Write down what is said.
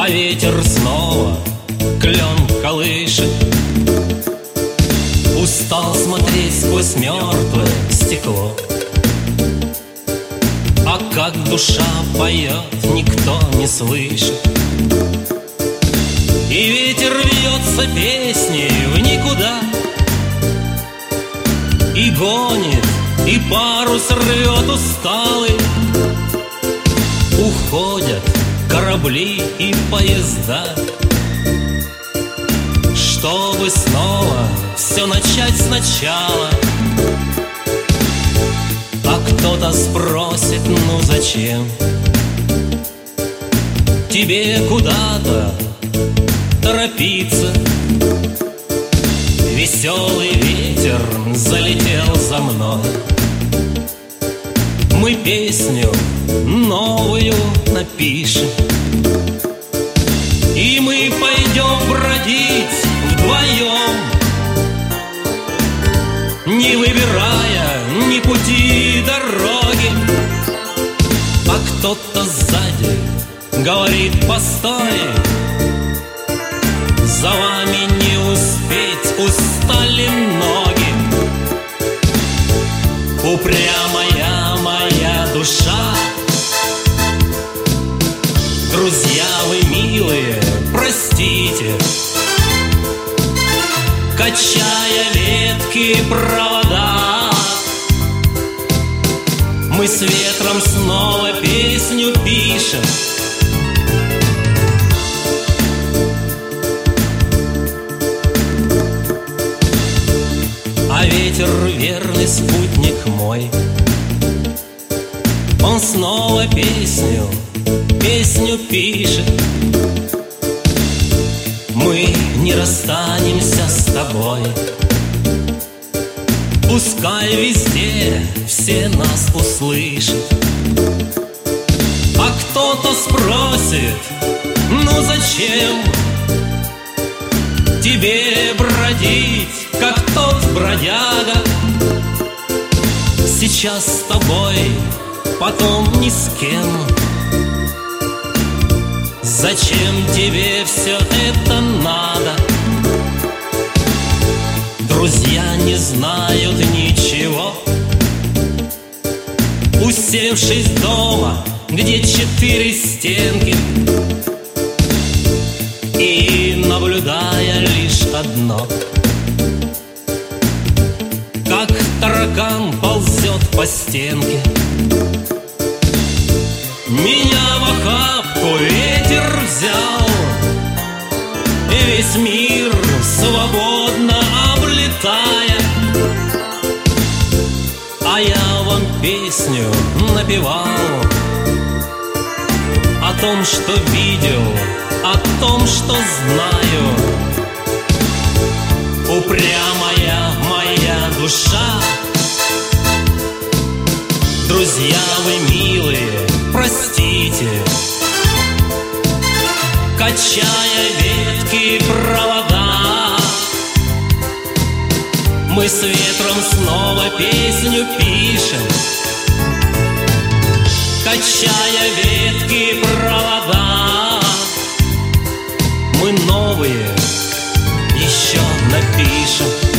А ветер снова клен колышет. Устал смотреть сквозь мертвое стекло. А как душа поет, никто не слышит. И ветер вьется песней в никуда, и гонит, и парус рвет усталый. Уходят корабли и поезда, чтобы снова все начать сначала. А кто-то спросит, ну зачем тебе куда-то торопиться? Веселый ветер залетел за мной. Мы песню новую напишем, и мы пойдем бродить вдвоем, не выбирая ни пути, дороги. А кто-то сзади говорит: постой, за вами не успеть, устали ноги. Упрямая моя душа, друзья вы милые, простите, качая ветки провода, мы с ветром снова песню пишем. А ветер верный спутник мой, он снова песню пишет. Мы не расстанемся с тобой, пускай везде все нас услышат. А кто-то спросит, ну зачем тебе бродить, как тот бродяга? Сейчас с тобой, потом ни с кем. Зачем тебе все это надо? Друзья не знают ничего, усевшись дома, где 4 стенки, и наблюдая лишь одно: как таракан ползет по стенке. Меня в охапку ветер взял, и весь мир свободно облетая. А я вам песню напевал о том, что видел, о том, что знаю. Упрямая моя душа, друзья вы милые, простите, качая ветки провода, мы с ветром снова песню пишем. Качая ветки провода, мы новые еще напишем.